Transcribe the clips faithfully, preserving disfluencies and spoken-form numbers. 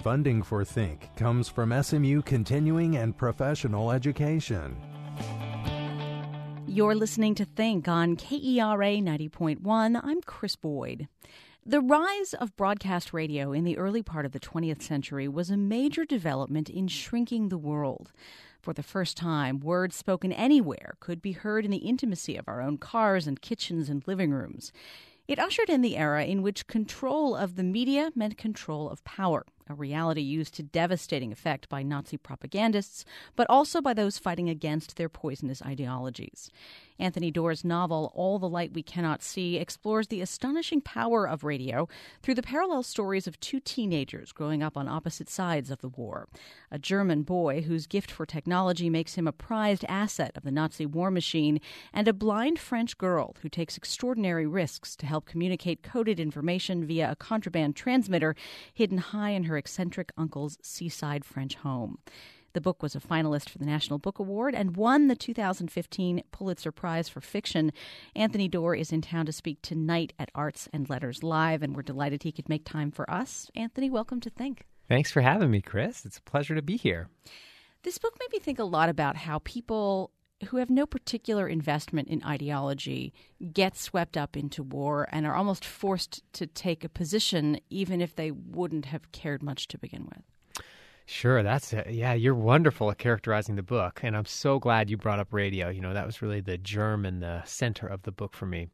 Funding for Think comes from S M U Continuing and Professional Education. You're listening to Think on K E R A ninety point one. I'm Chris Boyd. The rise of broadcast radio in the early part of the twentieth century was a major development in shrinking the world. For the first time, words spoken anywhere could be heard in the intimacy of our own cars and kitchens and living rooms. It ushered in the era in which control of the media meant control of power, a reality used to devastating effect by Nazi propagandists, but also by those fighting against their poisonous ideologies. Anthony Doerr's novel, All the Light We Cannot See, explores the astonishing power of radio through the parallel stories of two teenagers growing up on opposite sides of the war. A German boy whose gift for technology makes him a prized asset of the Nazi war machine, and a blind French girl who takes extraordinary risks to help communicate coded information via a contraband transmitter hidden high in her eccentric uncle's seaside French home. The book was a finalist for the National Book Award and won the two thousand fifteen Pulitzer Prize for Fiction. Anthony Doerr is in town to speak tonight at Arts and Letters Live, and we're delighted he could make time for us. Anthony, welcome to Think. Thanks for having me, Chris. It's a pleasure to be here. This book made me think a lot about how people who have no particular investment in ideology get swept up into war and are almost forced to take a position even if they wouldn't have cared much to begin with. Sure, that's it. Yeah, you're wonderful at characterizing the book, and I'm so glad you brought up radio. You know, that was really the germ and the center of the book for me.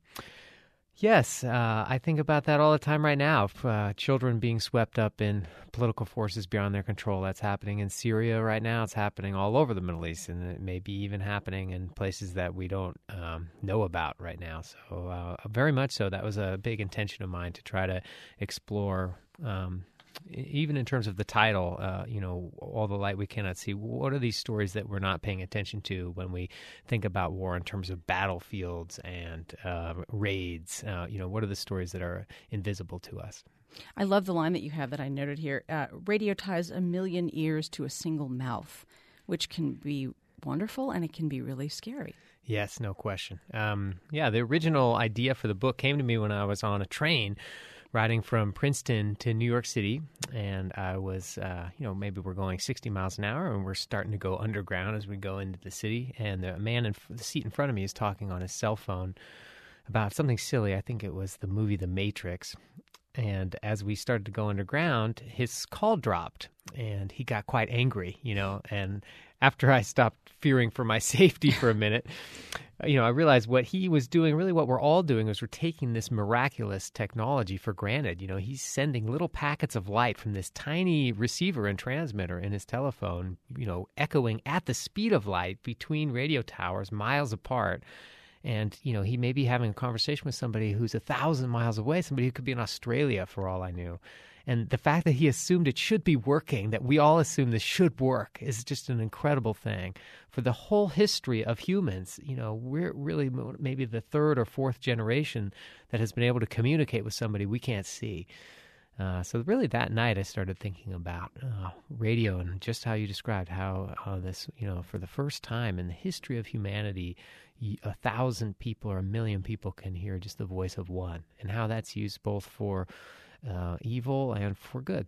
Yes, uh, I think about that all the time right now. Uh, children being swept up in political forces beyond their control. That's happening in Syria right now. It's happening all over the Middle East, and it may be even happening in places that we don't um, know about right now. So uh, very much so. That was a big intention of mine to try to explore um even in terms of the title, uh, you know, All the Light We Cannot See. What are these stories that we're not paying attention to when we think about war in terms of battlefields and uh, raids? Uh, you know, what are the stories that are invisible to us? I love the line that you have that I noted here. Uh, radio ties a million ears to a single mouth, which can be wonderful and it can be really scary. Yes, no question. Um, yeah, the original idea for the book came to me when I was on a train riding from Princeton to New York City, and I was, uh, you know, maybe we're going sixty miles an hour, and we're starting to go underground as we go into the city, and the man in the seat in front of me is talking on his cell phone about something silly. I think it was the movie The Matrix, and as we started to go underground, his call dropped, and he got quite angry, you know, and after I stopped fearing for my safety for a minute, you know, I realized what he was doing, really what we're all doing, is we're taking this miraculous technology for granted. You know, he's sending little packets of light from this tiny receiver and transmitter in his telephone, you know, echoing at the speed of light between radio towers miles apart. And, you know, he may be having a conversation with somebody who's a thousand miles away, somebody who could be in Australia for all I knew. And the fact that he assumed it should be working, that we all assume this should work, is just an incredible thing. For the whole history of humans, you know, we're really maybe the third or fourth generation that has been able to communicate with somebody we can't see. Uh, so really that night I started thinking about uh, radio and just how you described how, how this, you know, for the first time in the history of humanity, a thousand people or a million people can hear just the voice of one, and how that's used both for Uh, evil and for good.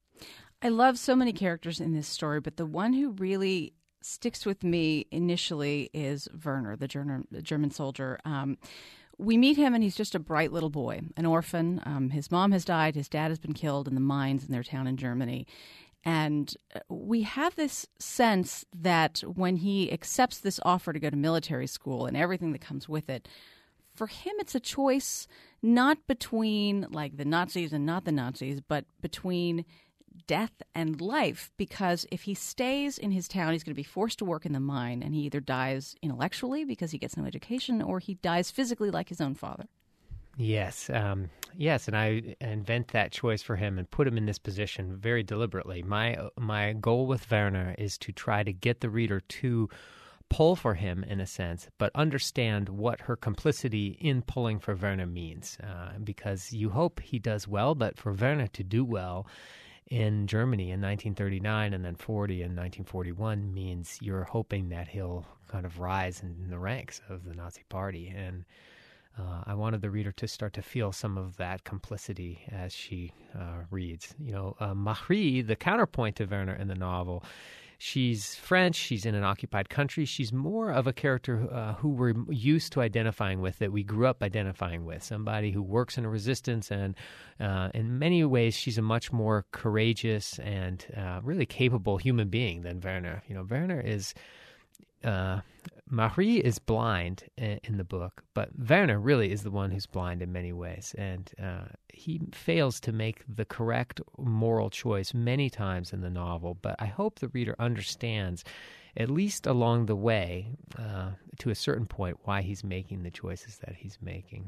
I love so many characters in this story, but the one who really sticks with me initially is Werner, the German, the German soldier. Um, we meet him, and he's just a bright little boy, an orphan. Um, his mom has died. His dad has been killed in the mines in their town in Germany. And we have this sense that when he accepts this offer to go to military school and everything that comes with it, for him, it's a choice not between like the Nazis and not the Nazis, but between death and life. Because if he stays in his town, he's going to be forced to work in the mine, and he either dies intellectually because he gets no education, or he dies physically like his own father. Yes, um, yes, and I invent that choice for him and put him in this position very deliberately. My my goal with Werner is to try to get the reader to pull for him, in a sense, but understand what her complicity in pulling for Werner means, uh, because you hope he does well, but for Werner to do well in Germany in nineteen thirty-nine and then forty and nineteen forty-one means you're hoping that he'll kind of rise in the ranks of the Nazi Party. And uh, I wanted the reader to start to feel some of that complicity as she uh, reads. You know, uh, Marie, the counterpoint to Werner in the novel, she's French, she's in an occupied country, she's more of a character uh, who we're used to identifying with, that we grew up identifying with, somebody who works in a resistance, and uh, in many ways she's a much more courageous and uh, really capable human being than Werner. You know, Werner is... Uh, Marie is blind in the book, but Werner really is the one who's blind in many ways, and uh, he fails to make the correct moral choice many times in the novel, but I hope the reader understands, at least along the way, uh, to a certain point, why he's making the choices that he's making.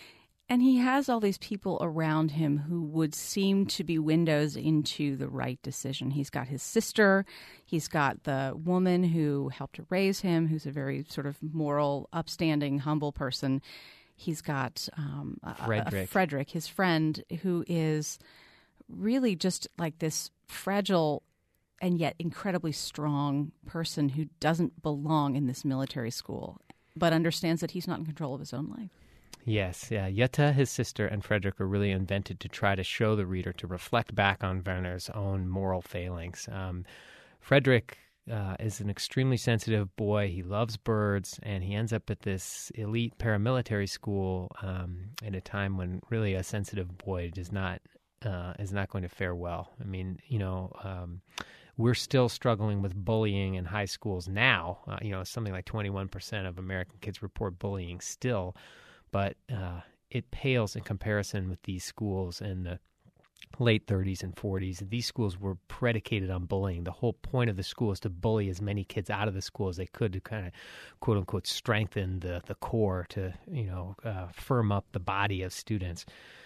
And he has all these people around him who would seem to be windows into the right decision. He's got his sister. He's got the woman who helped to raise him, who's a very sort of moral, upstanding, humble person. He's got um, Frederick. A, a Frederick, his friend, who is really just like this fragile and yet incredibly strong person who doesn't belong in this military school, but understands that he's not in control of his own life. Yes, yeah. Jutta, his sister, and Frederick are really invented to try to show the reader, to reflect back on Werner's own moral failings. Um, Frederick uh, is an extremely sensitive boy. He loves birds, and he ends up at this elite paramilitary school um, at a time when really a sensitive boy does not uh, is not going to fare well. I mean, you know, um, we're still struggling with bullying in high schools now. Uh, you know, something like twenty-one percent of American kids report bullying still. But uh, it pales in comparison with these schools in the late thirties and forties. These schools were predicated on bullying. The whole point of the school is to bully as many kids out of the school as they could to kind of, quote unquote, strengthen the, the core, to, you know, uh, firm up the body of students.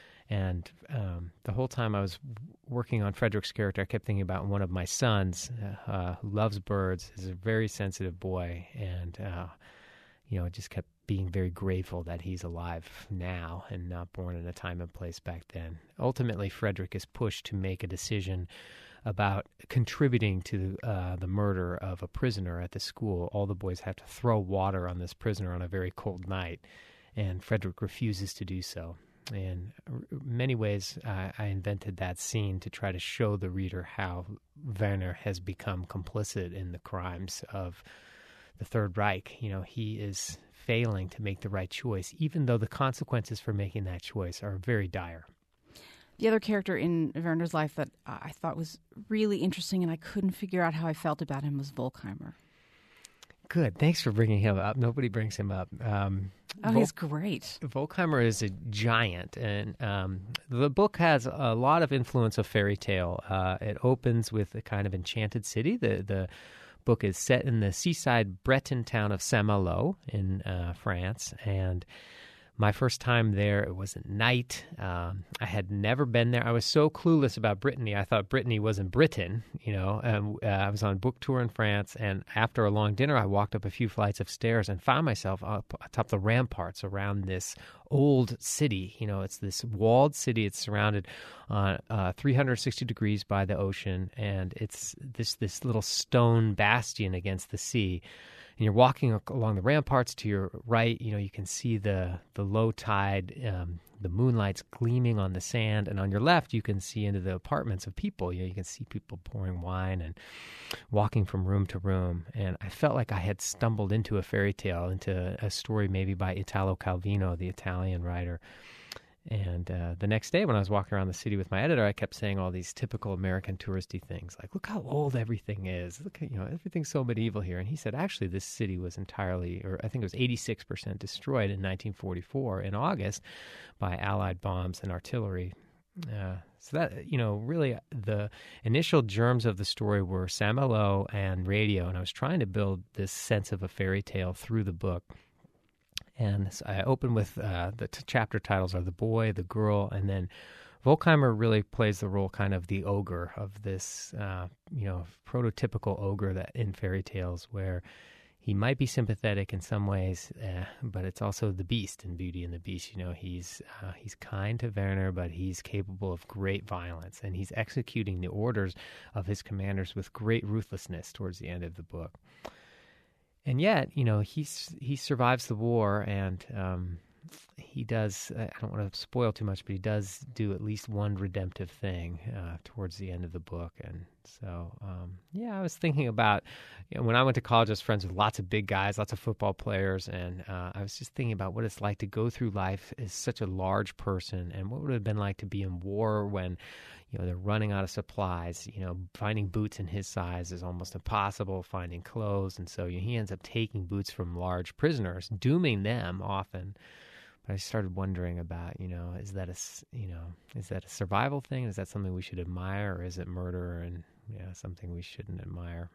And um, the whole time I was working on Frederick's character, I kept thinking about one of my sons uh, who loves birds, is a very sensitive boy, and, uh, you know, just kept being very grateful that he's alive now and not born in a time and place back then. Ultimately, Frederick is pushed to make a decision about contributing to uh, the murder of a prisoner at the school. All the boys have to throw water on this prisoner on a very cold night, and Frederick refuses to do so. In many ways, uh, I invented that scene to try to show the reader how Werner has become complicit in the crimes of the Third Reich. You know, he is failing to make the right choice, even though the consequences for making that choice are very dire. The other character in Werner's life that I thought was really interesting and I couldn't figure out how I felt about him was Volkheimer. Good. Thanks for bringing him up. Nobody brings him up. Um, oh, Vol- he's great. Volkheimer is a giant, and um, the book has a lot of influence of fairy tale. Uh, it opens with a kind of enchanted city. The the book is set in the seaside Breton town of Saint-Malo in uh, France, and my first time there, it was at night. Um, I had never been there. I was so clueless about Brittany. I thought Brittany was in Britain, you know. Um, uh, I was on book tour in France, and after a long dinner, I walked up a few flights of stairs and found myself up atop the ramparts around this old city. You know, it's this walled city. It's surrounded uh, uh, three hundred sixty degrees by the ocean, and it's this this little stone bastion against the sea. And you're walking along the ramparts. To your right, you know, you can see the the low tide, um, the moonlight's gleaming on the sand, and on your left, you can see into the apartments of people. You know, you can see people pouring wine and walking from room to room. And I felt like I had stumbled into a fairy tale, into a story maybe by Italo Calvino, the Italian writer. And uh, the next day when I was walking around the city with my editor, I kept saying all these typical American touristy things, like, look how old everything is. Look, you know, everything's so medieval here. And he said, actually, this city was entirely, or I think it was eighty-six percent destroyed in nineteen forty-four in August by Allied bombs and artillery. Uh, so that, you know, really the initial germs of the story were Saint-Malo and radio. And I was trying to build this sense of a fairy tale through the book. And so I open with uh, the t- chapter titles are The Boy, The Girl, and then Volkheimer really plays the role kind of the ogre of this, uh, you know, prototypical ogre that in fairy tales, where he might be sympathetic in some ways, uh, but it's also the beast in Beauty and the Beast. You know, he's uh, he's kind to Werner, but he's capable of great violence, and he's executing the orders of his commanders with great ruthlessness towards the end of the book. And yet, you know, he's, he survives the war, and um, he does, I don't want to spoil too much, but he does do at least one redemptive thing uh, towards the end of the book. And so, um, yeah, I was thinking about, you know, when I went to college, I was friends with lots of big guys, lots of football players, and uh, I was just thinking about what it's like to go through life as such a large person, and what would it have been like to be in war when, you know, they're running out of supplies. You know, finding boots in his size is almost impossible, finding clothes, and so you know, he ends up taking boots from large prisoners, dooming them often. But I started wondering about, you know, is that a, you know, is that a survival thing? Is that something we should admire, or is it murder and yeah, something we shouldn't admire?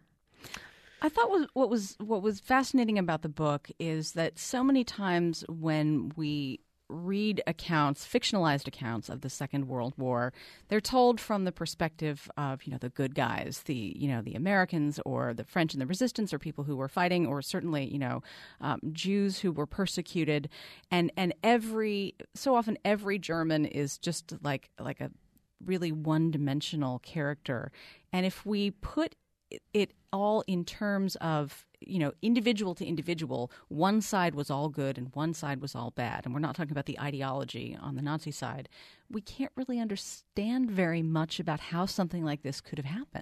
I thought was, what was what was fascinating about the book is that so many times when we read accounts, fictionalized accounts of the Second World War, they're told from the perspective of, you know, the good guys, the, you know, the Americans or the French in the resistance, or people who were fighting, or certainly, you know, um, Jews who were persecuted. And, and every, so often every German is just like, like a really one-dimensional character. And if we put it all in terms of, you know, individual to individual, one side was all good and one side was all bad, and we're not talking about the ideology on the Nazi side, we can't really understand very much about how something like this could have happened.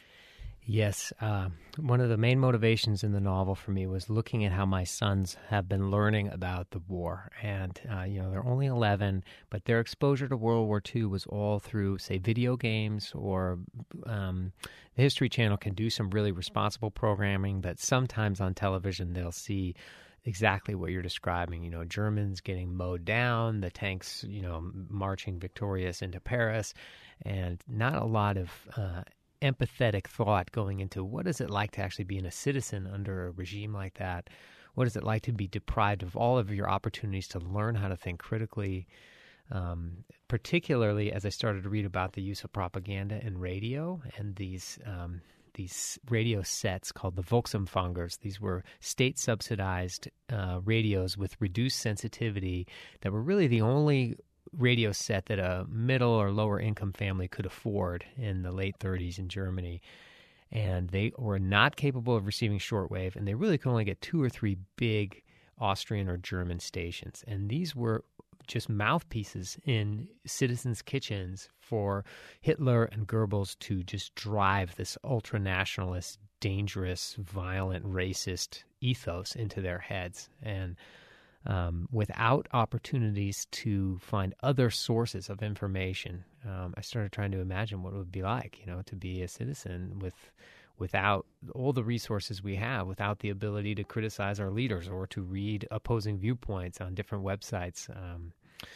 Yes. Uh, one of the main motivations in the novel for me was looking at how my sons have been learning about the war. And, uh, you know, they're only eleven, but their exposure to World War Two was all through, say, video games, or um, the History Channel can do some really responsible programming, but sometimes on television they'll see exactly what you're describing, you know, Germans getting mowed down, the tanks, you know, marching victorious into Paris, and not a lot of uh empathetic thought going into what is it like to actually be a citizen under a regime like that? What is it like to be deprived of all of your opportunities to learn how to think critically? Um, particularly as I started to read about the use of propaganda in radio, and these um, these radio sets called the Volksempfangers. These were state-subsidized uh, radios with reduced sensitivity that were really the only radio set that a middle or lower income family could afford in the late thirties in Germany. And they were not capable of receiving shortwave, and they really could only get two or three big Austrian or German stations. And these were just mouthpieces in citizens' kitchens for Hitler and Goebbels to just drive this ultra-nationalist, dangerous, violent, racist ethos into their heads. And Um, without opportunities to find other sources of information, um, I started trying to imagine what it would be like, you know, to be a citizen with, without all the resources we have, without the ability to criticize our leaders or to read opposing viewpoints on different websites. Um,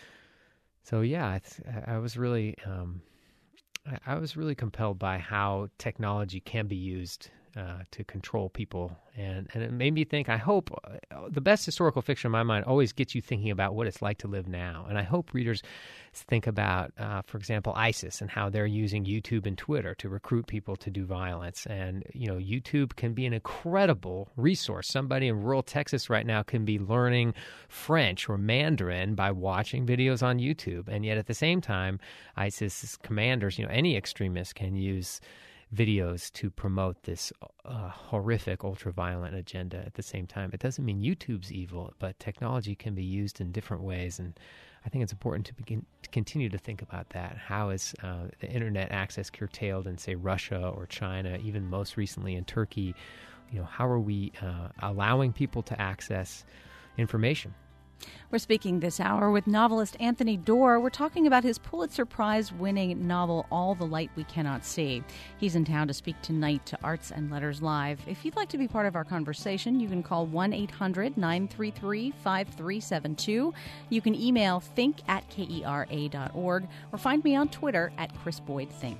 so yeah, it's, I was really, um, I, I was really compelled by how technology can be used Uh, to control people. And, and it made me think, I hope, uh, the best historical fiction in my mind always gets you thinking about what it's like to live now. And I hope readers think about, uh, for example, ISIS and how they're using YouTube and Twitter to recruit people to do violence. And, you know, YouTube can be an incredible resource. Somebody in rural Texas right now can be learning French or Mandarin by watching videos on YouTube. And yet at the same time, ISIS commanders, you know, any extremist can use videos to promote this uh, horrific, ultra-violent agenda at the same time. It doesn't mean YouTube's evil, but technology can be used in different ways, and I think it's important to begin to continue to think about that. How is uh, the internet access curtailed in, say, Russia or China, even most recently in Turkey? You know, how are we uh, allowing people to access information? We're speaking this hour with novelist Anthony Doerr. We're talking about his Pulitzer Prize-winning novel, All the Light We Cannot See. He's in town to speak tonight to Arts and Letters Live. If you'd like to be part of our conversation, you can call one eight hundred nine three three five three seven two. You can email think at kera dot org or find me on Twitter at Chris Boyd Think.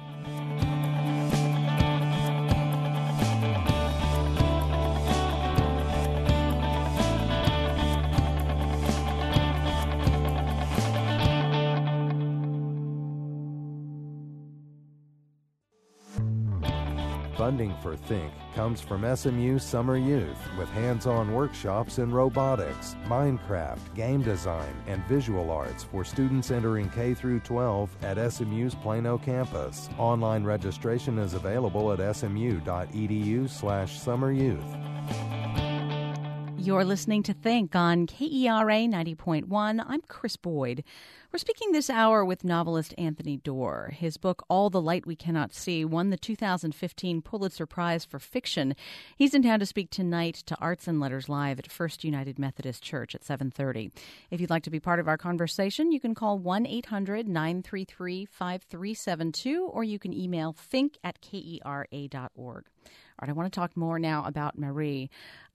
Funding for Think comes from S M U Summer Youth with hands-on workshops in robotics, Minecraft, game design, and visual arts for students entering K through twelve at S M U's Plano campus. Online registration is available at smu dot edu slash summer youth. You're listening to Think on K E R A ninety point one. I'm Chris Boyd. We're speaking this hour with novelist Anthony Doerr. His book, All the Light We Cannot See, won the two thousand fifteen Pulitzer Prize for Fiction. He's in town to speak tonight to Arts and Letters Live at First United Methodist Church at seven thirty. If you'd like to be part of our conversation, you can call one eight hundred nine three three five three seven two or you can email think at K E R A dot org. All right, I want to talk more now about Marie.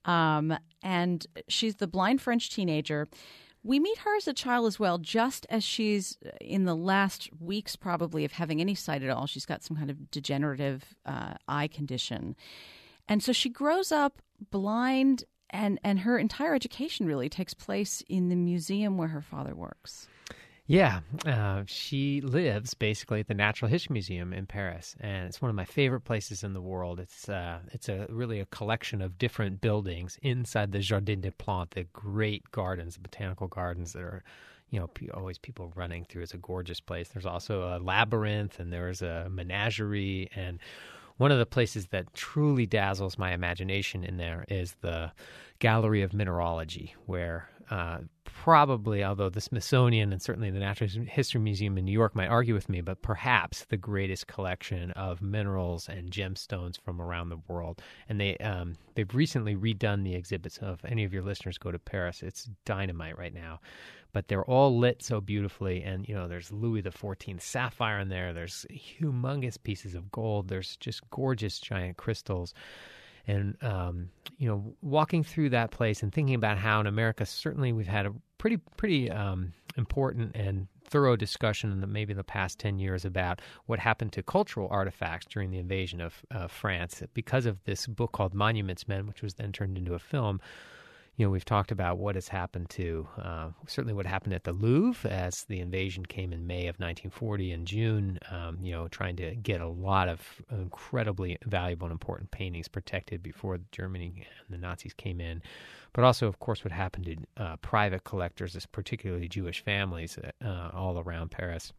Um, and she's the blind French teenager. We meet her as a child as well, just as she's in the last weeks probably of having any sight at all. She's got some kind of degenerative uh, eye condition. And so she grows up blind, and, and her entire education really takes place in the museum where her father works. Yeah, uh, she lives basically at the Natural History Museum in Paris, and it's one of my favorite places in the world. It's uh, it's a really a collection of different buildings inside the Jardin des Plantes, the great gardens, the botanical gardens that are, you know, always people running through. It's a gorgeous place. There's also a labyrinth, and there's a menagerie, and one of the places that truly dazzles my imagination in there is the Gallery of Mineralogy, where uh, probably, although the Smithsonian and certainly the Natural History Museum in New York might argue with me, but perhaps the greatest collection of minerals and gemstones from around the world. And they, um, they've recently redone the exhibits. So if any of your listeners go to Paris, it's dynamite right now. But they're all lit so beautifully, and, you know, there's Louis the fourteenth sapphire in there. There's humongous pieces of gold. There's just gorgeous giant crystals. And, um, you know, walking through that place and thinking about how in America, certainly we've had a pretty, pretty um, important and thorough discussion in the, maybe the past ten years about what happened to cultural artifacts during the invasion of uh, France. Because of this book called Monuments Men, which was then turned into a film, you know, we've talked about what has happened to, uh, certainly what happened at the Louvre as the invasion came in May of nineteen forty in June, um, you know, trying to get a lot of incredibly valuable and important paintings protected before Germany and the Nazis came in. But also, of course, what happened to uh, private collectors, particularly Jewish families uh, all around Paris.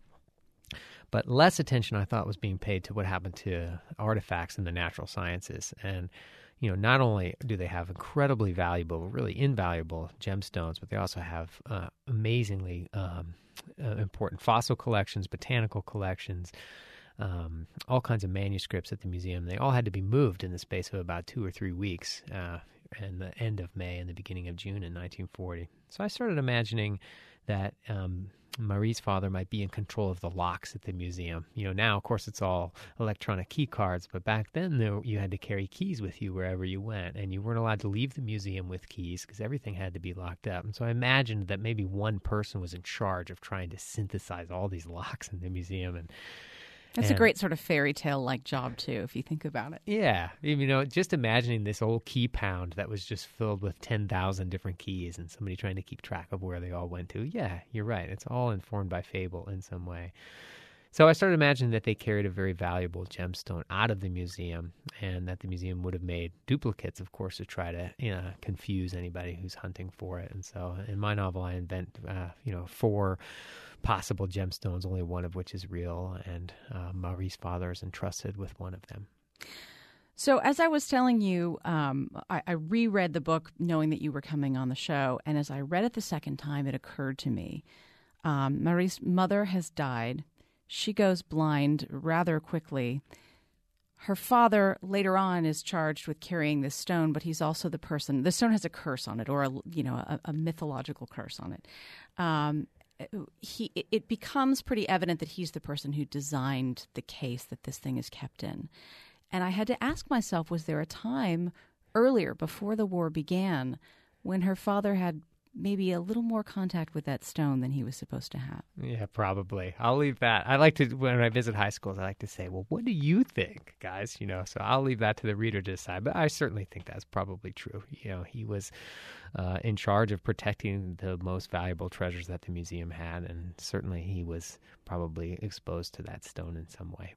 But less attention, I thought, was being paid to what happened to artifacts in the natural sciences. And you know, not only do they have incredibly valuable, really invaluable gemstones, but they also have uh, amazingly um, uh, important fossil collections, botanical collections, um, all kinds of manuscripts at the museum. They all had to be moved in the space of about two or three weeks, uh, in the end of May and the beginning of June in nineteen forty. So I started imagining that um, Marie's father might be in control of the locks at the museum. You know, now, of course, it's all electronic key cards, but back then there, you had to carry keys with you wherever you went, and you weren't allowed to leave the museum with keys because everything had to be locked up. And so I imagined that maybe one person was in charge of trying to synthesize all these locks in the museum. And That's and, a great sort of fairy tale-like job, too, if you think about it. Yeah. You know, just imagining this old key pound that was just filled with ten thousand different keys and somebody trying to keep track of where they all went to. Yeah, you're right. It's all informed by fable in some way. So I started imagining that they carried a very valuable gemstone out of the museum and that the museum would have made duplicates, of course, to try to, you know, confuse anybody who's hunting for it. And so in my novel, I invent, uh, you know, four possible gemstones, only one of which is real, and uh, Marie's father is entrusted with one of them. So as I was telling you, um, I, I reread the book knowing that you were coming on the show, and as I read it the second time, it occurred to me, um, Marie's mother has died. She goes blind rather quickly. Her father later on is charged with carrying this stone, but he's also the person. The stone has a curse on it, or a, you know, a, a mythological curse on it. Um, he it becomes pretty evident that he's the person who designed the case that this thing is kept in. And I had to ask myself, was there a time earlier, before the war began, when her father had maybe a little more contact with that stone than he was supposed to have? Yeah, probably. I'll leave that. I like to, when I visit high schools, I like to say, well, what do you think, guys? You know, so I'll leave that to the reader to decide. But I certainly think that's probably true. You know, he was uh, in charge of protecting the most valuable treasures that the museum had, and certainly he was probably exposed to that stone in some way.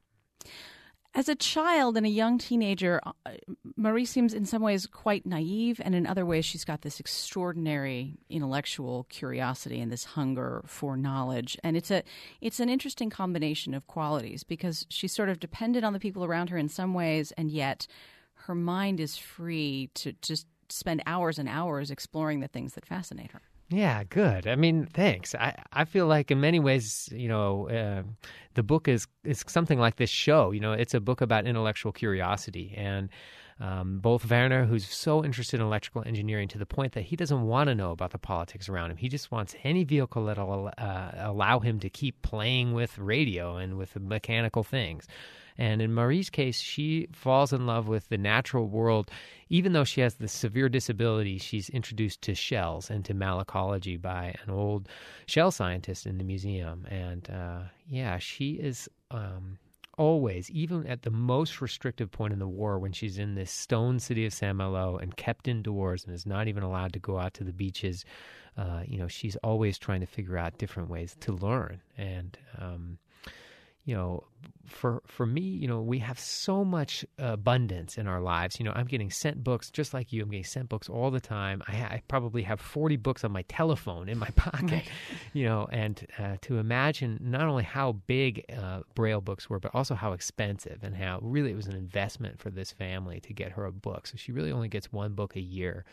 As a child and a young teenager, Marie seems in some ways quite naive, and in other ways she's got this extraordinary intellectual curiosity and this hunger for knowledge. And it's a it's an interesting combination of qualities because she's sort of dependent on the people around her in some ways, and yet her mind is free to just spend hours and hours exploring the things that fascinate her. Yeah, good. I mean, thanks. I, I feel like in many ways, you know, uh, the book is, is something like this show. You know, it's a book about intellectual curiosity. And um, both Werner, who's so interested in electrical engineering to the point that he doesn't want to know about the politics around him. He just wants any vehicle that'll uh, allow him to keep playing with radio and with mechanical things. And in Marie's case, she falls in love with the natural world. Even though she has this severe disability, she's introduced to shells and to malacology by an old shell scientist in the museum. And uh, yeah, she is um, always, even at the most restrictive point in the war, when she's in this stone city of Saint-Malo and kept indoors and is not even allowed to go out to the beaches, uh, you know, she's always trying to figure out different ways to learn. And um You know, for for me, you know, we have so much abundance in our lives. You know, I'm getting sent books just like you. I'm getting sent books all the time. I, ha- I probably have forty books on my telephone in my pocket, right. You know, and uh, to imagine not only how big uh, Braille books were, but also how expensive and how really it was an investment for this family to get her a book. So she really only gets one book a year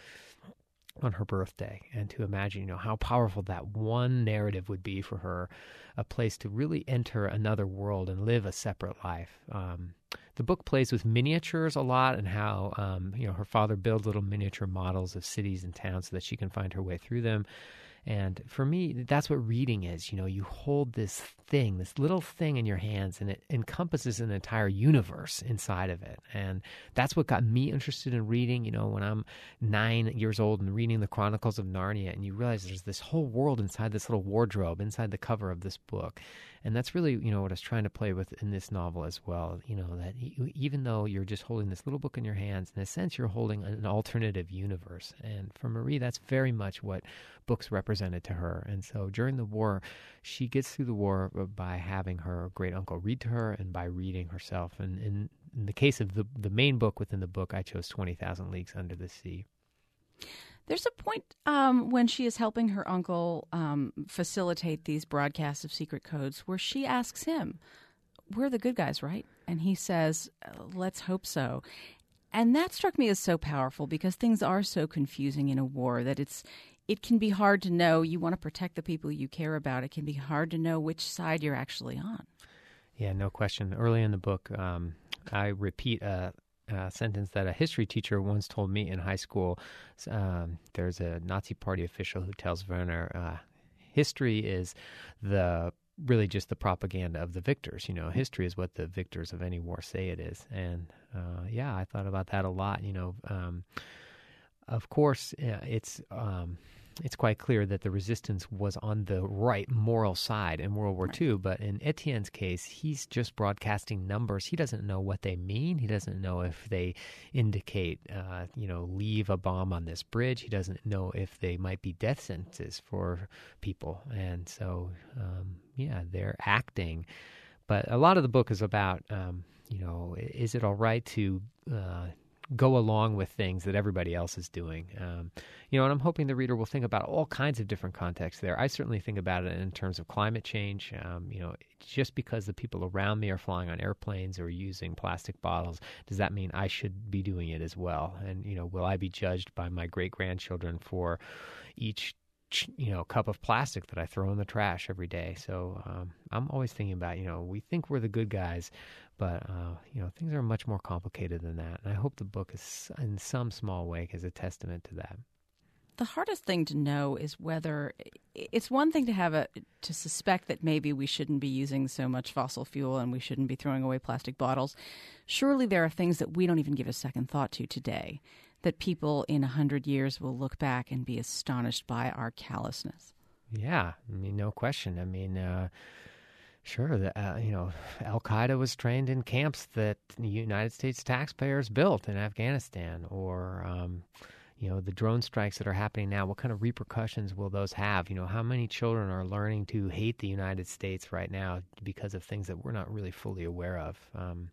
on her birthday, and to imagine, you know, how powerful that one narrative would be for her, a place to really enter another world and live a separate life. Um, the book plays with miniatures a lot, and how, um, you know, her father builds little miniature models of cities and towns so that she can find her way through them. And for me, that's what reading is. You know, you hold this thing, this little thing in your hands, and it encompasses an entire universe inside of it. And that's what got me interested in reading, you know, when I'm nine years old and reading the Chronicles of Narnia, and you realize there's this whole world inside this little wardrobe, inside the cover of this book. And that's really, you know, what I was trying to play with in this novel as well. You know, that even though you're just holding this little book in your hands, in a sense, you're holding an alternative universe. And for Marie, that's very much what books represented to her. And so during the war, she gets through the war by having her great uncle read to her and by reading herself. And in, in the case of the the main book within the book, I chose twenty thousand Leagues Under the Sea. There's a point um, when she is helping her uncle um, facilitate these broadcasts of secret codes where she asks him, we're the good guys, right? And he says, let's hope so. And that struck me as so powerful because things are so confusing in a war that it's it can be hard to know. You want to protect the people you care about. It can be hard to know which side you're actually on. Yeah, no question. Early in the book, um, I repeat a Uh, sentence that a history teacher once told me in high school. Um, there's a Nazi Party official who tells Werner, uh, history is the really just the propaganda of the victors. You know, history is what the victors of any war say it is. And uh, yeah, I thought about that a lot. You know, um, of course, uh, it's um, it's quite clear that the resistance was on the right moral side in World War right. Two. But in Etienne's case, he's just broadcasting numbers. He doesn't know what they mean. He doesn't know if they indicate, uh, you know, leave a bomb on this bridge. He doesn't know if they might be death sentences for people. And so, um, yeah, they're acting. But a lot of the book is about, um, you know, is it all right to uh, go along with things that everybody else is doing? Um, you know, and I'm hoping the reader will think about all kinds of different contexts there. I certainly think about it in terms of climate change. Um, you know, just because the people around me are flying on airplanes or using plastic bottles, does that mean I should be doing it as well? And, you know, will I be judged by my great-grandchildren for each you know, cup of plastic that I throw in the trash every day? So um, I'm always thinking about, you know, we think we're the good guys, but, uh, you know, things are much more complicated than that. And I hope the book is, in some small way, is a testament to that. The hardest thing to know is whether it's one thing to have a to suspect that maybe we shouldn't be using so much fossil fuel and we shouldn't be throwing away plastic bottles. Surely there are things that we don't even give a second thought to today, that people in a hundred years will look back and be astonished by our callousness. Yeah, I mean, no question. I mean, uh, sure, the, uh, you know, Al-Qaeda was trained in camps that the United States taxpayers built in Afghanistan, or, um, you know, the drone strikes that are happening now. What kind of repercussions will those have? You know, how many children are learning to hate the United States right now because of things that we're not really fully aware of? Um,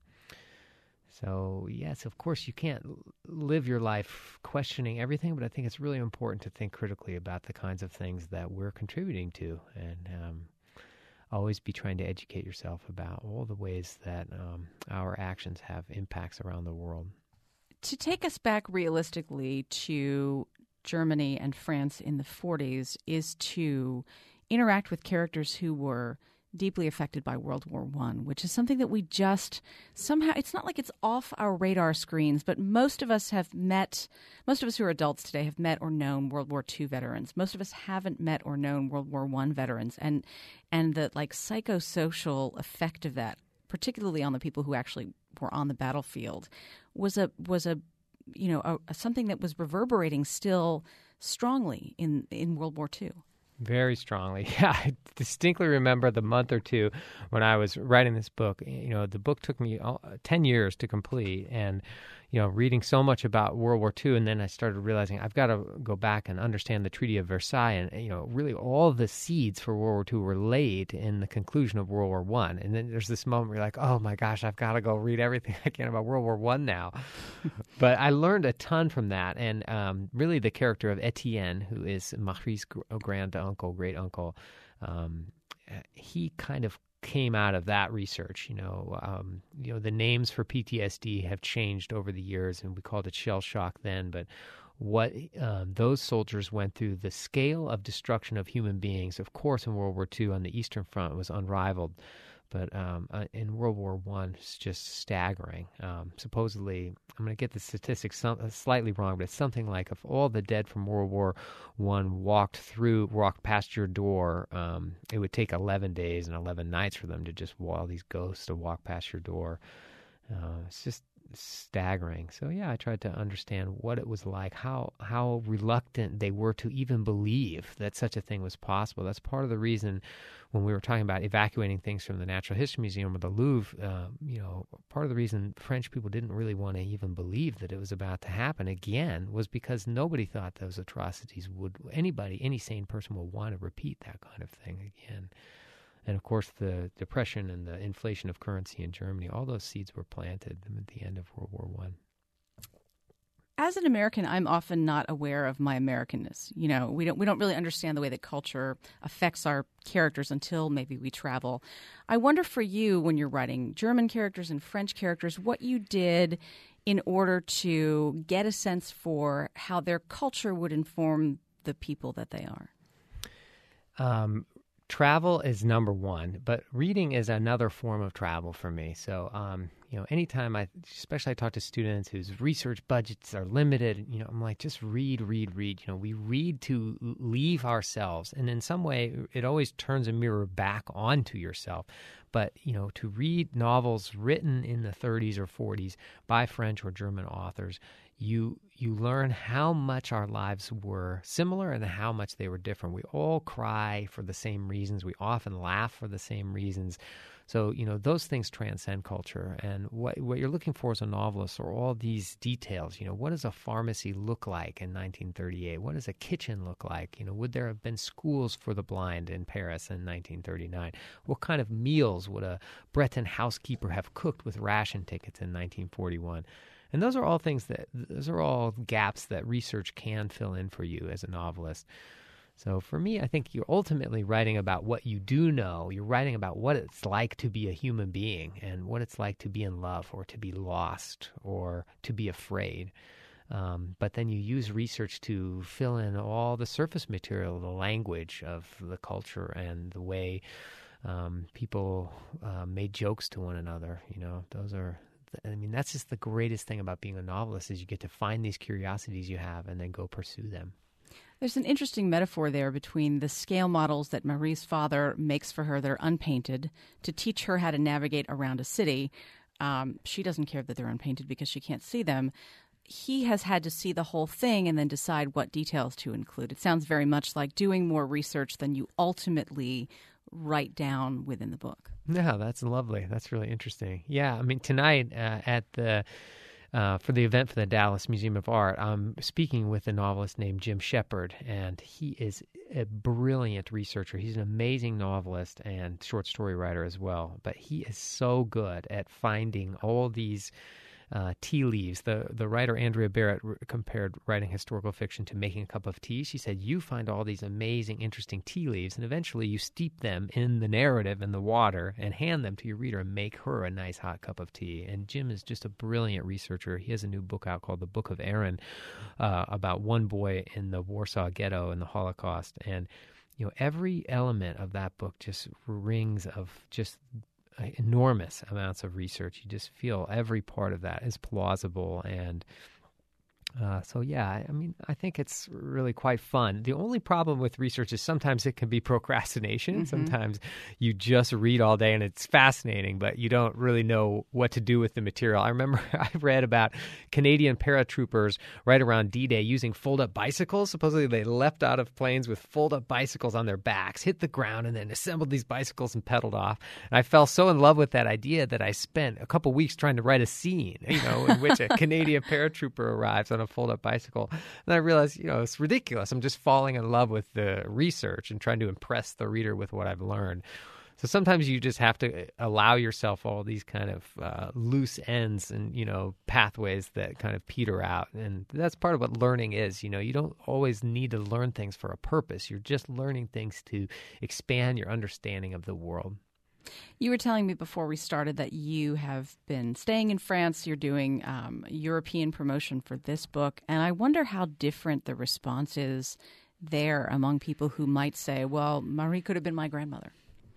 So, yes, of course, you can't live your life questioning everything, but I think it's really important to think critically about the kinds of things that we're contributing to, and um, always be trying to educate yourself about all the ways that um, our actions have impacts around the world. To take us back realistically to Germany and France in the forties is to interact with characters who were deeply affected by World War One, which is something that we just somehow, it's not like it's off our radar screens, but most of us have met, most of us who are adults today have met or known World War Two veterans. Most of us haven't met or known World War One veterans. And and the like psychosocial effect of that, particularly on the people who actually were on the battlefield, was a was a you know a, a, something that was reverberating still strongly in in World War Two. Very strongly. Yeah, I distinctly remember the month or two when I was writing this book. You know, the book took me ten years to complete, and, you know, reading so much about World War Two, and then I started realizing I've got to go back and understand the Treaty of Versailles, and, you know, really all the seeds for World War Two were laid in the conclusion of World War One. And then there's this moment where you're like, oh my gosh, I've got to go read everything I can about World War One now. But I learned a ton from that, and um, really the character of Etienne, who is Marie's grand uncle, great uncle, um, he kind of came out of that research. You know, um, you know, the names for P T S D have changed over the years, and we called it shell shock then. But what um, those soldiers went through, the scale of destruction of human beings, of course, in World War Two on the Eastern Front was unrivaled. But um, uh, in World War One, it's just staggering. Um, supposedly, I'm going to get the statistics some, uh, slightly wrong, but it's something like if all the dead from World War One walked through, walked past your door, um, it would take eleven days and eleven nights for them to just, all these ghosts to walk past your door. Uh, it's just staggering. So yeah, I tried to understand what it was like, how how reluctant they were to even believe that such a thing was possible. That's part of the reason when we were talking about evacuating things from the Natural History Museum or the Louvre, uh, you know, part of the reason French people didn't really want to even believe that it was about to happen again was because nobody thought those atrocities would, anybody, any sane person would want to repeat that kind of thing again. And, of course, the depression and the inflation of currency in Germany, all those seeds were planted at the end of World War One. As an American, I'm often not aware of my Americanness. You know, we don't we don't really understand the way that culture affects our characters until maybe we travel. I wonder for you, when you're writing German characters and French characters, what you did in order to get a sense for how their culture would inform the people that they are. Um Travel is number one, but reading is another form of travel for me. So, um, you know, anytime I, especially I talk to students whose research budgets are limited, you know, I'm like, just read, read, read. You know, we read to leave ourselves. And in some way, it always turns a mirror back onto yourself. But, you know, to read novels written in the thirties or forties by French or German authors, you you learn how much our lives were similar and how much they were different. We all cry for the same reasons. We often laugh for the same reasons. So, you know, those things transcend culture. And what what you're looking for as a novelist are all these details. You know, what does a pharmacy look like in nineteen thirty-eight? What does a kitchen look like? You know, would there have been schools for the blind in Paris in nineteen thirty-nine? What kind of meals would a Breton housekeeper have cooked with ration tickets in nineteen forty-one? And those are all things that, those are all gaps that research can fill in for you as a novelist. So for me, I think you're ultimately writing about what you do know. You're writing about what it's like to be a human being and what it's like to be in love or to be lost or to be afraid. Um, but then you use research to fill in all the surface material, the language of the culture and the way um, people uh, made jokes to one another. You know, those are... I mean, that's just the greatest thing about being a novelist is you get to find these curiosities you have and then go pursue them. There's an interesting metaphor there between the scale models that Marie's father makes for her that are unpainted to teach her how to navigate around a city. Um, she doesn't care that they're unpainted because she can't see them. He has had to see the whole thing and then decide what details to include. It sounds very much like doing more research than you ultimately write down within the book. Yeah, that's lovely. That's really interesting. Yeah, I mean, tonight uh, at the uh, for the event for the Dallas Museum of Art, I'm speaking with a novelist named Jim Shepard, and he is a brilliant researcher. He's an amazing novelist and short story writer as well, but he is so good at finding all these uh, tea leaves. The the writer Andrea Barrett r- compared writing historical fiction to making a cup of tea. She said, you find all these amazing, interesting tea leaves, and eventually you steep them in the narrative and the water and hand them to your reader and make her a nice hot cup of tea. And Jim is just a brilliant researcher. He has a new book out called The Book of Aaron uh, about one boy in the Warsaw Ghetto in the Holocaust. And you know, every element of that book just rings of just enormous amounts of research. You just feel every part of that is plausible. And uh, so, yeah, I mean, I think it's really quite fun. The only problem with research is sometimes it can be procrastination. Mm-hmm. Sometimes you just read all day and it's fascinating, but you don't really know what to do with the material. I remember I read about Canadian paratroopers right around D-Day using fold-up bicycles. Supposedly they leapt out of planes with fold-up bicycles on their backs, hit the ground, and then assembled these bicycles and pedaled off. And I fell so in love with that idea that I spent a couple weeks trying to write a scene, you know, in which a Canadian paratrooper arrives on a fold-up bicycle. And I realized, you know, it's ridiculous. I'm just falling in love with the research and trying to impress the reader with what I've learned. So sometimes you just have to allow yourself all these kind of uh, loose ends and, you know, pathways that kind of peter out. And that's part of what learning is. You know, you don't always need to learn things for a purpose. You're just learning things to expand your understanding of the world. You were telling me before we started that you have been staying in France. You're doing um, European promotion for this book. And I wonder how different the response is there among people who might say, well, Marie could have been my grandmother.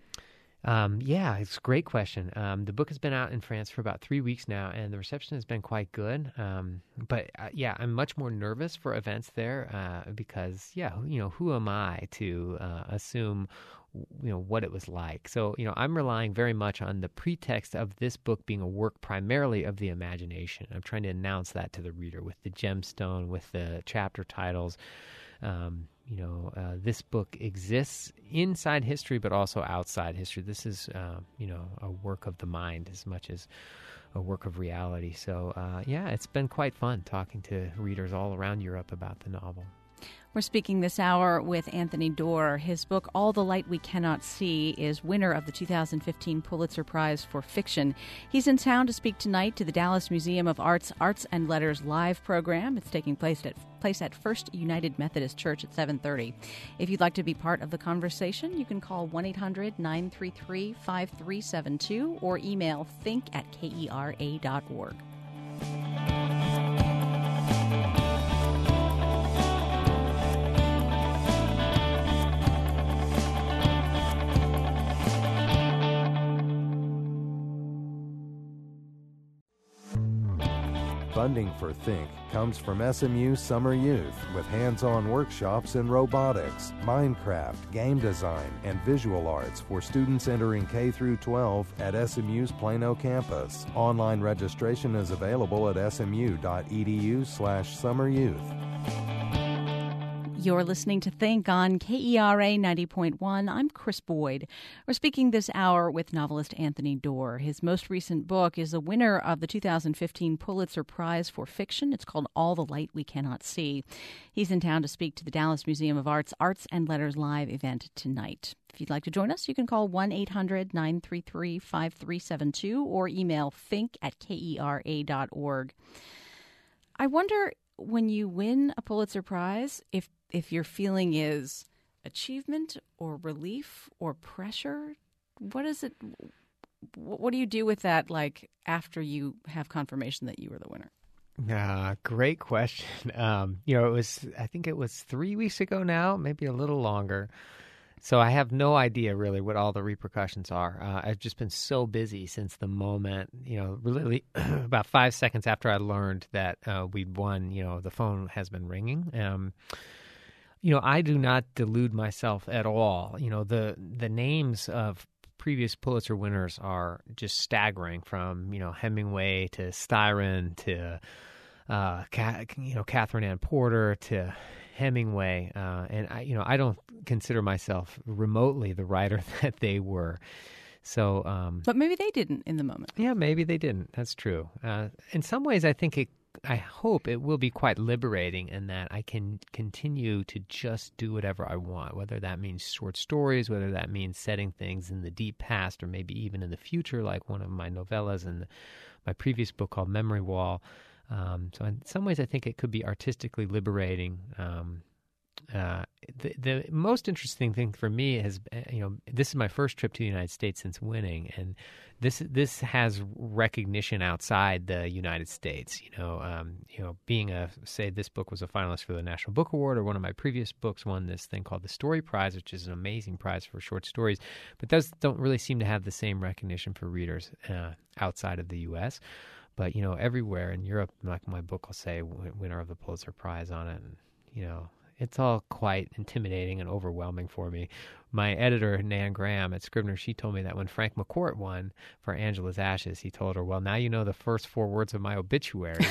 Um, yeah, it's a great question. Um, the book has been out in France for about three weeks now, and the reception has been quite good. Um, but uh, yeah, I'm much more nervous for events there uh, because, yeah, you know, who am I to uh, assume you know, what it was like. So, you know, I'm relying very much on the pretext of this book being a work primarily of the imagination. I'm trying to announce that to the reader with the gemstone, with the chapter titles. Um, you know, uh, this book exists inside history, but also outside history. This is, uh, you know, a work of the mind as much as a work of reality. So, uh, yeah, it's been quite fun talking to readers all around Europe about the novel. We're speaking this hour with Anthony Doerr. His book, All the Light We Cannot See, is winner of the two thousand fifteen Pulitzer Prize for Fiction. He's in town to speak tonight to the Dallas Museum of Art's Arts and Letters live program. It's taking place at place at First United Methodist Church at seven thirty. If you'd like to be part of the conversation, you can call one eight hundred nine three three five three seven two or email think at kera dot org. Funding for Think comes from S M U Summer Youth with hands-on workshops in robotics, Minecraft, game design, and visual arts for students entering K through twelve at S M U's Plano campus. Online registration is available at smu.edu slash summeryouth. You're listening to Think on K E R A ninety point one. I'm Chris Boyd. We're speaking this hour with novelist Anthony Doerr. His most recent book is the winner of the two thousand fifteen Pulitzer Prize for Fiction. It's called All the Light We Cannot See. He's in town to speak to the Dallas Museum of Art's Arts and Letters live event tonight. If you'd like to join us, you can call one eight hundred nine three three five three seven two or email think at kera dot org. I wonder, when you win a Pulitzer Prize, if if your feeling is achievement or relief or pressure. What is it? What do you do with that, like, after you have confirmation that you were the winner? Uh, great question. Um, you know, it was, I think it was three weeks ago now, maybe a little longer. So I have no idea really what all the repercussions are. Uh, I've just been so busy since the moment, you know, really about five seconds after I learned that uh, we'd won, you know, the phone has been ringing. Um, you know, I do not delude myself at all. You know, the the names of previous Pulitzer winners are just staggering, from, you know, Hemingway to Styron to, uh, you know, Catherine Ann Porter to Hemingway. Uh, and, I, you know, I don't consider myself remotely the writer that they were. So, um, but maybe they didn't in the moment. Yeah, maybe they didn't. That's true. Uh, in some ways, I think it, I hope it will be quite liberating in that I can continue to just do whatever I want, whether that means short stories, whether that means setting things in the deep past or maybe even in the future, like one of my novellas in the, my previous book called Memory Wall. Um, so in some ways, I think it could be artistically liberating. Um, uh, the, the most interesting thing for me has, you know, this is my first trip to the United States since winning, and this this has recognition outside the United States. You know, um, you know, being a say this book was a finalist for the National Book Award, or one of my previous books won this thing called the Story Prize, which is an amazing prize for short stories, but those don't really seem to have the same recognition for readers uh, outside of the U S But you know, everywhere in Europe, like my book will say winner of the Pulitzer Prize on it, and you know. It's all quite intimidating and overwhelming for me. My editor, Nan Graham at Scribner, she told me that when Frank McCourt won for Angela's Ashes, he told her, well, now you know the first four words of my obituary.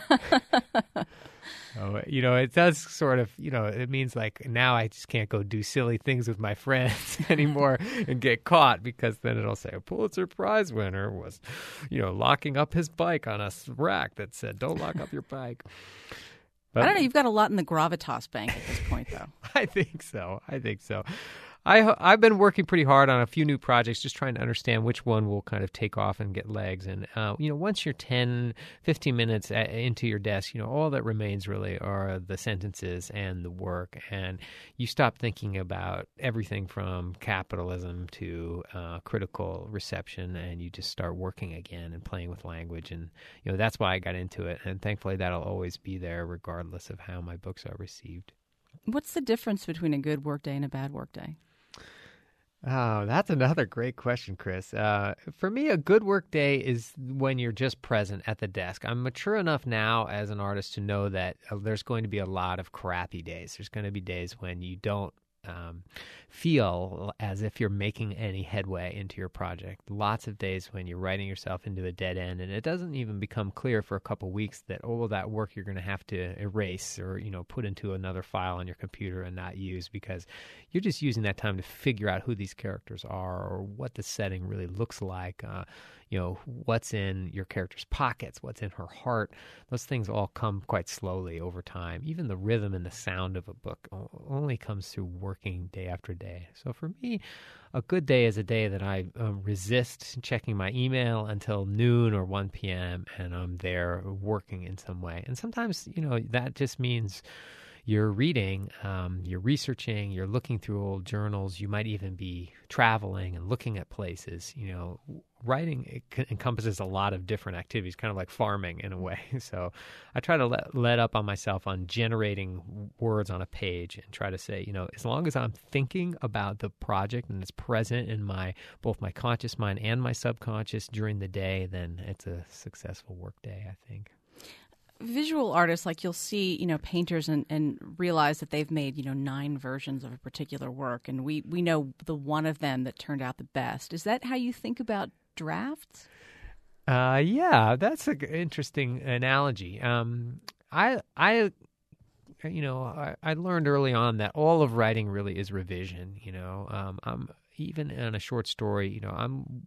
So, you know, it does sort of, you know, it means like now I just can't go do silly things with my friends anymore and get caught, because then it'll say a Pulitzer Prize winner was, you know, locking up his bike on a rack that said, don't lock up your bike. But I don't know. You've got a lot in the gravitas bank at this point, though. I think so. I think so. I, I've been working pretty hard on a few new projects, just trying to understand which one will kind of take off and get legs. And, uh, you know, once you're ten, fifteen minutes at, into your desk, you know, all that remains really are the sentences and the work. And you stop thinking about everything from capitalism to uh, critical reception, and you just start working again and playing with language. And, you know, that's why I got into it. And thankfully that'll always be there regardless of how my books are received. What's the difference between a good workday and a bad workday? Oh, that's another great question, Chris. Uh, for me, a good work day is when you're just present at the desk. I'm mature enough now as an artist to know that uh, there's going to be a lot of crappy days. There's going to be days when you don't um, feel as if you're making any headway into your project. Lots of days when you're writing yourself into a dead end, and it doesn't even become clear for a couple weeks that all of that work you're going to have to erase or, you know, put into another file on your computer and not use, because you're just using that time to figure out who these characters are or what the setting really looks like. Uh, you know, what's in your character's pockets, what's in her heart. Those things all come quite slowly over time. Even the rhythm and the sound of a book only comes through working day after day. So for me, a good day is a day that I um, resist checking my email until noon or one p.m. and I'm there working in some way. And sometimes, you know, that just means you're reading, um, you're researching, you're looking through old journals. You might even be traveling and looking at places. You know, writing it c- encompasses a lot of different activities, kind of like farming in a way. So I try to let, let up on myself on generating words on a page and try to say, you know, as long as I'm thinking about the project and it's present in my both my conscious mind and my subconscious during the day, then it's a successful work day, I think. Visual artists, like you'll see, you know, painters and, and realize that they've made, you know, nine versions of a particular work, and we, we know the one of them that turned out the best. Is that how you think about drafts? Uh, yeah, that's an interesting analogy. Um, I, I, you know, I, I learned early on that all of writing really is revision. You know, um, I'm even in a short story. You know, I'm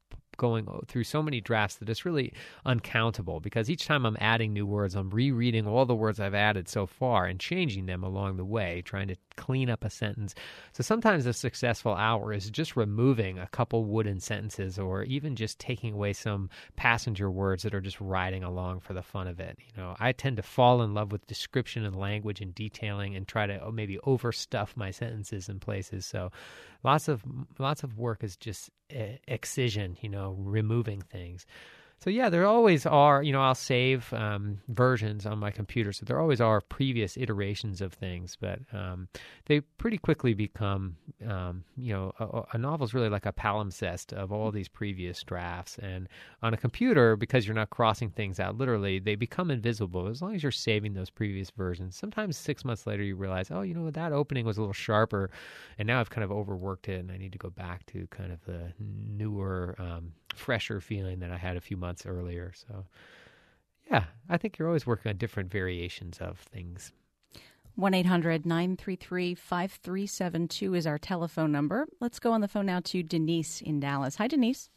going through so many drafts that it's really uncountable, because each time I'm adding new words, I'm rereading all the words I've added so far and changing them along the way, trying to clean up a sentence. So sometimes a successful hour is just removing a couple wooden sentences, or even just taking away some passenger words that are just riding along for the fun of it. You know, I tend to fall in love with description and language and detailing and try to maybe overstuff my sentences in places. So lots of lots of work is just excision, you know, removing things. So yeah, there always are, you know, I'll save um, versions on my computer. So there always are previous iterations of things, but um, they pretty quickly become, um, you know, a, a novel is really like a palimpsest of all these previous drafts. And on a computer, because you're not crossing things out literally, they become invisible as long as you're saving those previous versions. Sometimes six months later, you realize, oh, you know, that opening was a little sharper, and now I've kind of overworked it, and I need to go back to kind of the newer, um, fresher feeling that I had a few months earlier. So yeah, I think you're always working on different variations of things. one eight hundred nine three three five three seven two is our telephone number. Let's go on the phone now to Denise in Dallas. Hi, Denise.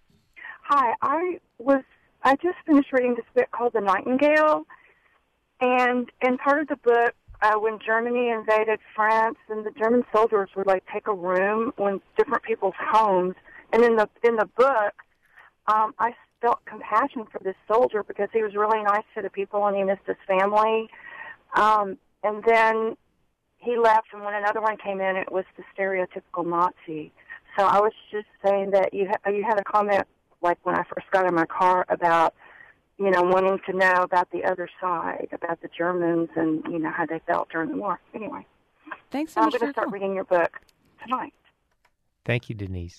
Hi, I was I just finished reading this book called The Nightingale, and in part of the book, uh, when Germany invaded France, and the German soldiers would like take a room in different people's homes, and in the in the book, um, I felt compassion for this soldier because he was really nice to the people and he missed his family. Um, and then he left, and when another one came in, it was the stereotypical Nazi. So I was just saying that you ha- you had a comment, like when I first got in my car, about, you know, wanting to know about the other side, about the Germans and, you know, how they felt during the war. Anyway. Thanks so I'm much for going your to start call. reading your book tonight. Thank you, Denise.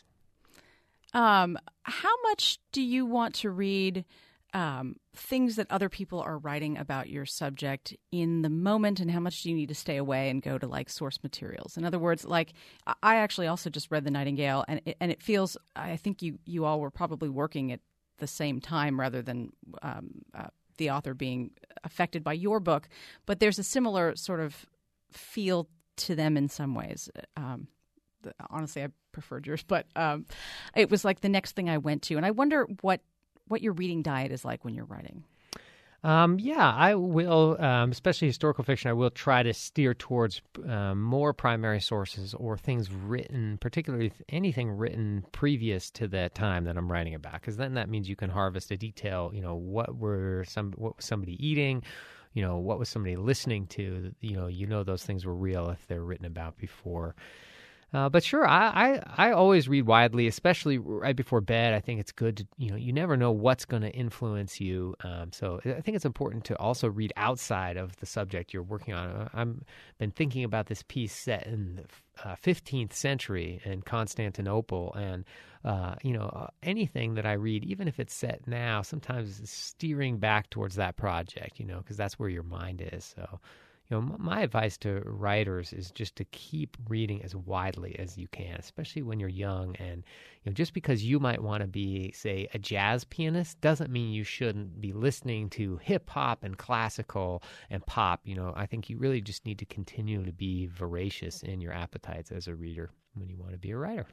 Um, how much do you want to read um, things that other people are writing about your subject in the moment, and how much do you need to stay away and go to like source materials? In other words, like I actually also just read The Nightingale, and it, and it feels, I think you, you all were probably working at the same time rather than um, uh, the author being affected by your book, but there's a similar sort of feel to them in some ways. Um, honestly, I preferred yours, but um, it was like the next thing I went to, and I wonder what what your reading diet is like when you're writing. Um, yeah, I will, um, especially historical fiction, I will try to steer towards um, more primary sources or things written, particularly anything written previous to the time that I'm writing about, because then that means you can harvest a detail, you know, what were some, what was somebody eating, you know, what was somebody listening to, you know, you know those things were real if they're written about before. Uh, but sure, I, I, I always read widely, especially right before bed. I think it's good to, you know, you never know what's going to influence you. Um, so I think it's important to also read outside of the subject you're working on. I've been thinking about this piece set in the uh, fifteenth century in Constantinople. And, uh, you know, uh, anything that I read, even if it's set now, sometimes is steering back towards that project, you know, because that's where your mind is. So. You know, my advice to writers is just to keep reading as widely as you can, especially when you're young. And you know, just because you might want to be, say, a jazz pianist doesn't mean you shouldn't be listening to hip hop and classical and pop. You know, I think you really just need to continue to be voracious in your appetites as a reader when you want to be a writer.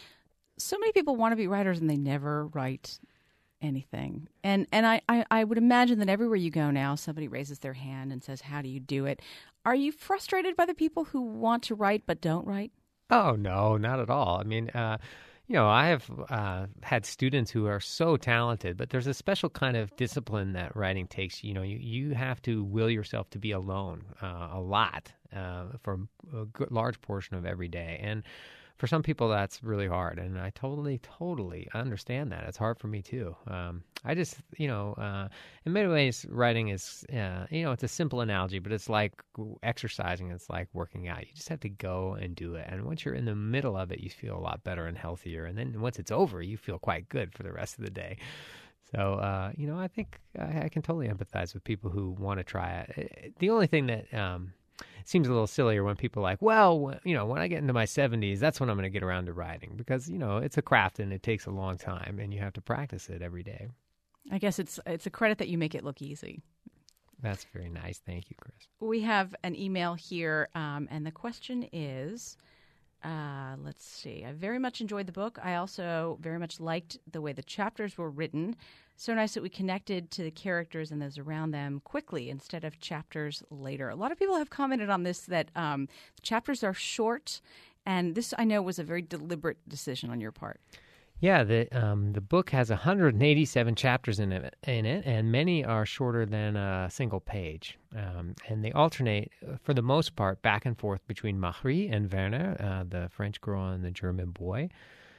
So many people want to be writers and they never write anything. And and I, I, I would imagine that everywhere you go now, somebody raises their hand and says, how do you do it? Are you frustrated by the people who want to write but don't write? Oh, no, not at all. I mean, uh, you know, I have uh, had students who are so talented, but there's a special kind of discipline that writing takes. You know, you, you have to will yourself to be alone uh, a lot uh, for a good, large portion of every day. And for some people, that's really hard, and I totally, totally understand that. It's hard for me, too. Um, I just, you know, uh, in many ways, writing is, uh, you know, it's a simple analogy, but it's like exercising. It's like working out. You just have to go and do it, and once you're in the middle of it, you feel a lot better and healthier, and then once it's over, you feel quite good for the rest of the day. So, uh, you know, I think I, I can totally empathize with people who want to try it. The only thing that... Um, It seems a little sillier when people are like, well, you know, when I get into my seventies, that's when I'm going to get around to writing, because, you know, it's a craft and it takes a long time and you have to practice it every day. I guess it's it's a credit that you make it look easy. That's very nice. Thank you, Chris. We have an email here, um, and the question is, uh, let's see, I very much enjoyed the book. I also very much liked the way the chapters were written. So nice that we connected to the characters and those around them quickly instead of chapters later. A lot of people have commented on this, that um, the chapters are short, and this, I know, was a very deliberate decision on your part. Yeah, the um, the book has one hundred eighty-seven chapters in it, in it, and many are shorter than a single page. Um, and they alternate, for the most part, back and forth between Marie and Werner, uh, the French girl and the German boy.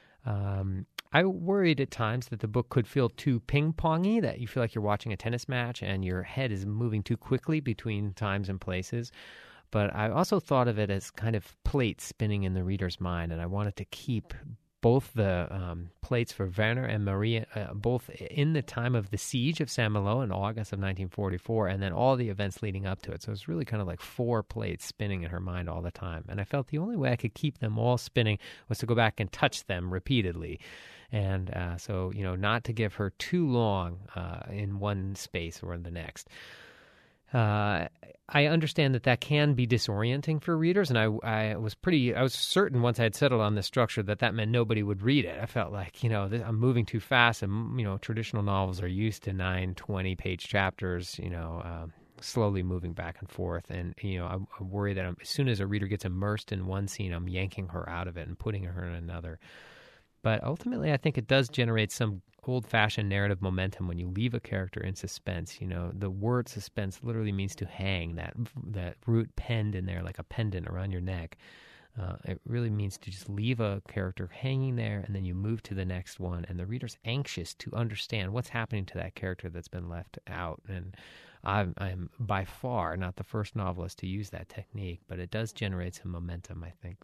Um, I worried at times that the book could feel too ping-pongy, that you feel like you're watching a tennis match and your head is moving too quickly between times and places. But I also thought of it as kind of plates spinning in the reader's mind, and I wanted to keep both the um, plates for Werner and Marie, uh, both in the time of the siege of Saint-Malo in August of nineteen forty-four, and then all the events leading up to it. So it's really kind of like four plates spinning in her mind all the time. And I felt the only way I could keep them all spinning was to go back and touch them repeatedly. And uh, so, you know, not to give her too long uh, in one space or in the next. Uh, I understand that that can be disorienting for readers, and I, I was pretty, I was certain once I had settled on this structure that that meant nobody would read it. I felt like, you know, th- I'm moving too fast, and, you know, traditional novels are used to nine, twenty-page chapters, you know, um, slowly moving back and forth, and, you know, I, I worry that I'm, as soon as a reader gets immersed in one scene, I'm yanking her out of it and putting her in another. But ultimately, I think it does generate some old-fashioned narrative momentum when you leave a character in suspense. You know, the word suspense literally means to hang, that that root penned in there like a pendant around your neck. Uh, it really means to just leave a character hanging there, and then you move to the next one, and the reader's anxious to understand what's happening to that character that's been left out. And I'm, I'm by far not the first novelist to use that technique, but it does generate some momentum, I think.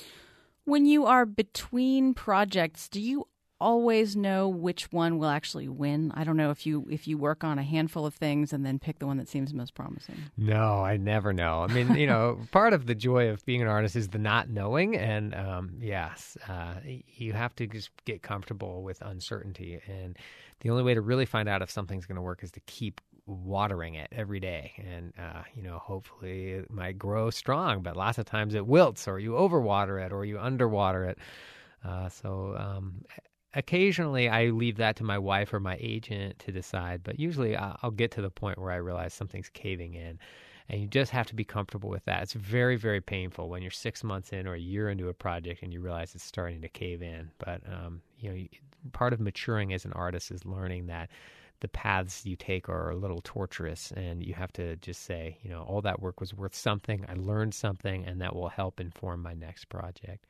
When you are between projects, do you always know which one will actually win? I don't know if you if you work on a handful of things and then pick the one that seems most promising. No, I never know. I mean, you know, part of the joy of being an artist is the not knowing. And um, yes, uh, you have to just get comfortable with uncertainty. And the only way to really find out if something's going to work is to keep watering it every day. And, uh, you know, hopefully it might grow strong, but lots of times it wilts, or you overwater it, or you underwater it. Uh, so, um, occasionally, I leave that to my wife or my agent to decide, but usually I'll get to the point where I realize something's caving in, and you just have to be comfortable with that. It's very, very painful when you're six months in or a year into a project and you realize it's starting to cave in. But um, you know, part of maturing as an artist is learning that the paths you take are a little torturous, and you have to just say, you know, all that work was worth something. I learned something, and that will help inform my next project.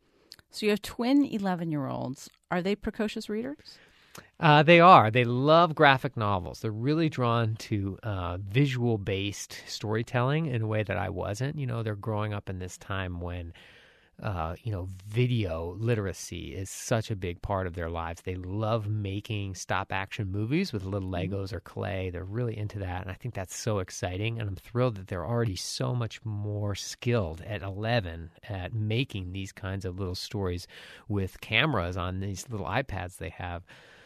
So you have twin eleven-year-olds. Are they precocious readers? Uh, they are. They love graphic novels. They're really drawn to uh, visual-based storytelling in a way that I wasn't. You know, they're growing up in this time when, uh, you know, video literacy is such a big part of their lives. They love making stop-action movies with little Legos or clay. They're really into that, and I think that's so exciting. And I'm thrilled that they're already so much more skilled at eleven at making these kinds of little stories with cameras on these little iPads they have.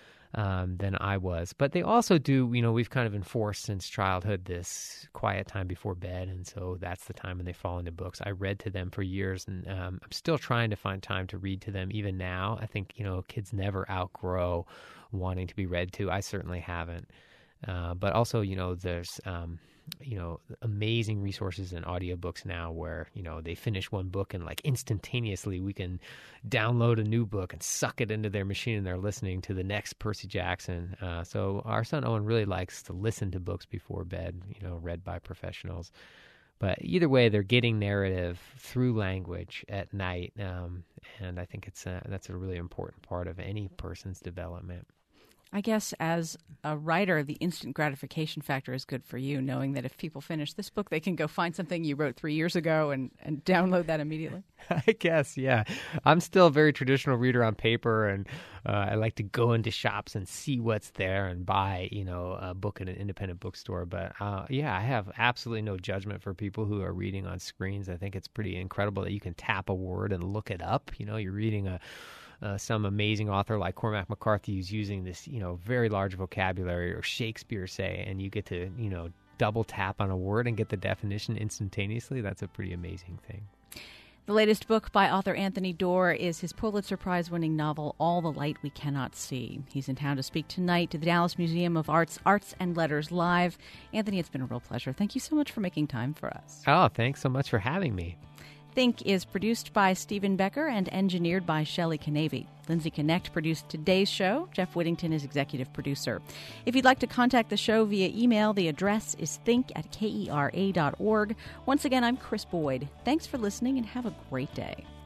Um, than I was. But they also do, you know, we've kind of enforced since childhood this quiet time before bed, and so that's the time when they fall into books. I read to them for years, and um, I'm still trying to find time to read to them even now. I think, you know, kids never outgrow wanting to be read to. I certainly haven't. Uh, but also, you know, there's, um, you know, amazing resources in audiobooks now where, you know, they finish one book and like instantaneously we can download a new book and suck it into their machine and they're listening to the next Percy Jackson. Uh, so our son Owen really likes to listen to books before bed, you know, read by professionals. But either way, they're getting narrative through language at night. Um, and I think it's a, that's a really important part of any person's development. I guess as a writer, the instant gratification factor is good for you, knowing that if people finish this book, they can go find something you wrote three years ago and, and download that immediately. I guess, yeah. I'm still a very traditional reader on paper, and uh, I like to go into shops and see what's there and buy, you know, a book at an independent bookstore. But uh, yeah, I have absolutely no judgment for people who are reading on screens. I think it's pretty incredible that you can tap a word and look it up. You know, you're reading a Uh, some amazing author like Cormac McCarthy who's using this, you know, very large vocabulary, or Shakespeare, say, and you get to, you know, double tap on a word and get the definition instantaneously. That's a pretty amazing thing. The latest book by author Anthony Doerr is his Pulitzer Prize-winning novel, All the Light We Cannot See. He's in town to speak tonight to the Dallas Museum of Arts, Arts and Letters Live. Anthony, it's been a real pleasure. Thank you so much for making time for us. Oh, thanks so much for having me. Think is produced by Stephen Becker and engineered by Shelley Canavy. Lindsay Connect produced today's show. Jeff Whittington is executive producer. If you'd like to contact the show via email, the address is think at kera dot org. Once again, I'm Chris Boyd. Thanks for listening and have a great day.